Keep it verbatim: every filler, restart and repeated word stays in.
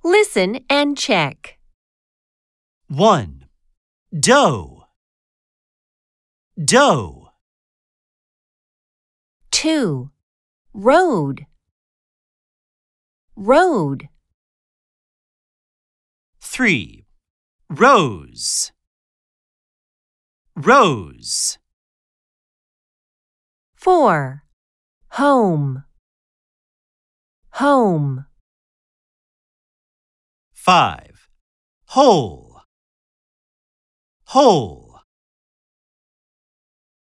Listen and check. one. Doe. Doe. two. Road. Road. three. Rose. Rose. four. Home. Home. five. Hole. Hole.